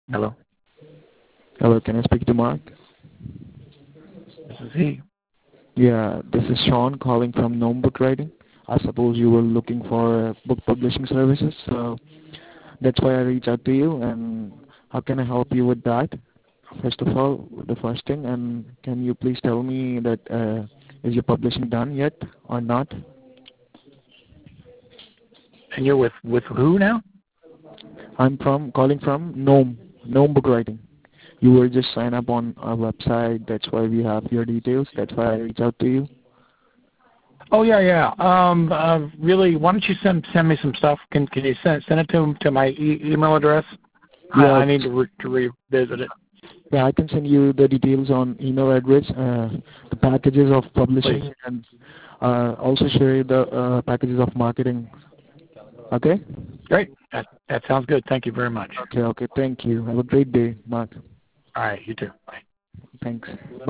Hello. Hello, can I speak to Mark? This is he. Yeah, this is Sean calling from Gnome Book Writing. I suppose you were looking for book publishing services, so that's why I reached out to you. And how can I help you with that? First of all, the first thing, and can you please tell me that is your publishing done yet or not? And you're with who now? I'm calling from Gnome Book Writing. You were just sign up on our website. That's why we have your details. That's why I reached out to you. Oh yeah. Really, why don't you send me some stuff? Can you send it to my email address? Yeah, I need to revisit it. yeah, I can send you the details on email address, the packages of publishing, Please. and also share you the packages of marketing. Okay? Great. That sounds good. Thank you very much. Okay. Thank you. Have a great day, Mark. All right. You too. Bye. Thanks.